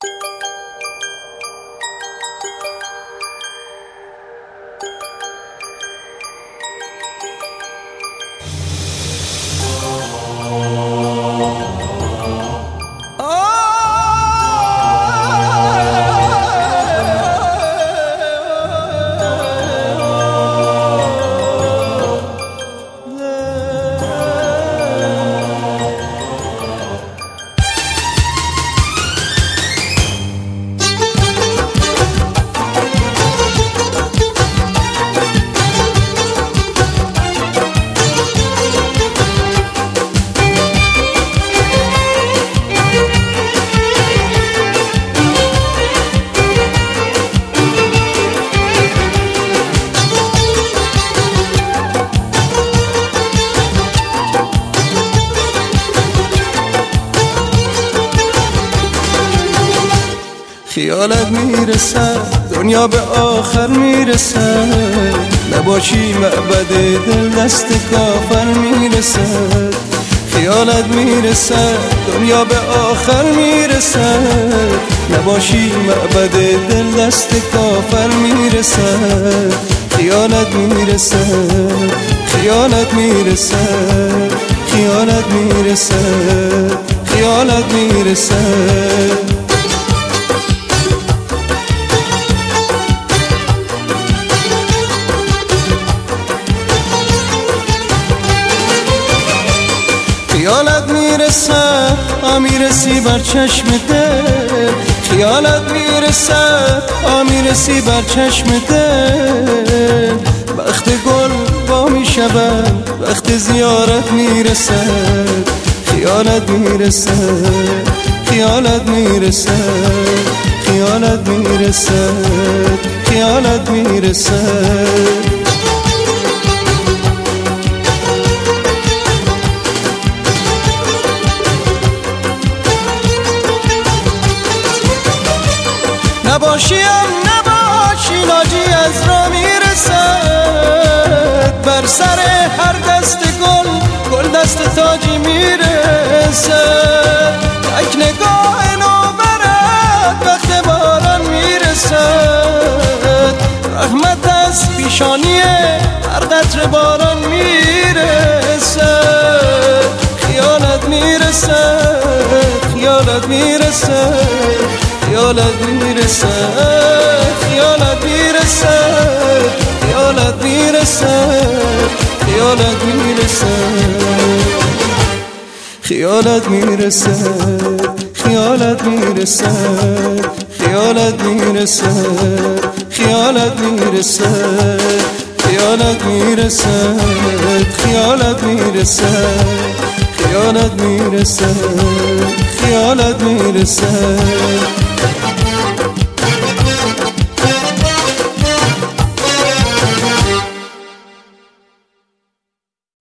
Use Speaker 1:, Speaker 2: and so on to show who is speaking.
Speaker 1: خیالت میرسد دنیا به آخر میرسد، نباشی معبد دل دست کافر میرسد. خیالت میرسد دنیا به آخر میرسد، نباشی معبد دل دست کافر میرسد. خیالت میرسد، خیالت میرسد، خیالت میرسد، خیالت میرسد. خیالت میرسد میرسی بر چشم دل، خیالت میرسد میرسی بر چشم دل. وقت گل وا میشود وقت زیارت میرسد. خیالت میرسد، خیالت میرسد، خیالت میرسد، خیالت میرسد. نباشیم نباشی لاجی از را میرسد، بر سر هر دست گل گل دست تاجی میرسد. یک نگاه نوبرد وقت باران میرسد، رحمت از پیشانی هر قطره باران میرسد. خیالت میرسد، خیالت میرسد، خیالت میرسد، خیالت میرسد، خیالت میرسد، خیالت میرسد، خیالت میرسد، خیالت میرسد، خیالت میرسد، خیالت میرسد، خیالت میرسد، خیالت میرسد، خیالت میرسد، خیالت میرسد.